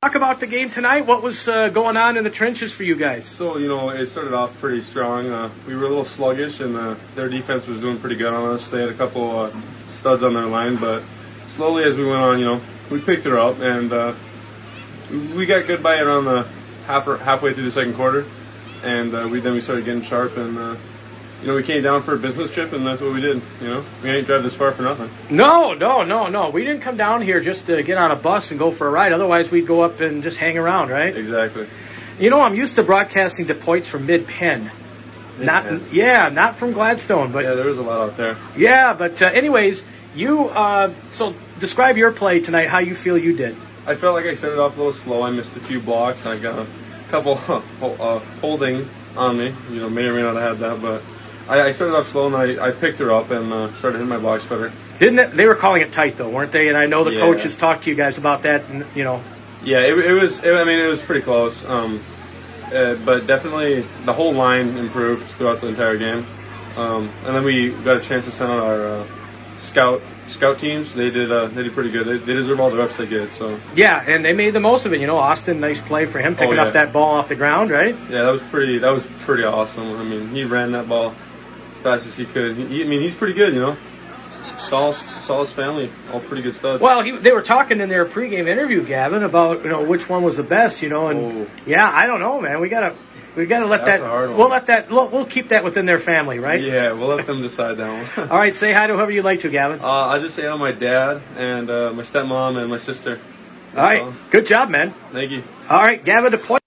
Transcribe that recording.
Talk about the game tonight. What was going on in the trenches for you guys? So, it started off pretty strong. We were a little sluggish, and their defense was doing pretty good on us. They had a couple studs on their line, but slowly as we went on, we picked it up, and we got good by around the halfway through the second quarter, and we started getting sharp, and we came down for a business trip, and that's what we did. We ain't drive this far for nothing. No. We didn't come down here just to get on a bus and go for a ride. Otherwise, we'd go up and just hang around, right? Exactly. I'm used to broadcasting to points from Mid-Penn. Not from Gladstone, but yeah, there was a lot out there. Yeah, but anyways, you so describe your play tonight. How you feel you did? I felt like I started off a little slow. I missed a few blocks. I got a couple holding on me. May or may not have had that, but I started off slow, and I picked her up and started hitting my blocks better. They were calling it tight though, weren't they? And I know the coaches talked to you guys about that, and Yeah, it was pretty close. But definitely the whole line improved throughout the entire game. And then we got a chance to send out our scout teams. They did pretty good. They deserve all the reps they get. So yeah, and they made the most of it. Austin, nice play for him picking up that ball off the ground, right? Yeah, that was pretty awesome. I mean, he ran that ball as fast as he could. He's pretty good. Saul's family, all pretty good studs. Well, they were talking in their pregame interview, Gavin, about which one was the best, and yeah, I don't know, man. We gotta let That's that. A hard one. We'll keep that within their family, right? Yeah, we'll let them decide that one. All right, say hi to whoever you'd like to, Gavin. I just say hi to my dad and my stepmom and my sister. All right, good job, man. Thank you. All right, Gavin, the point.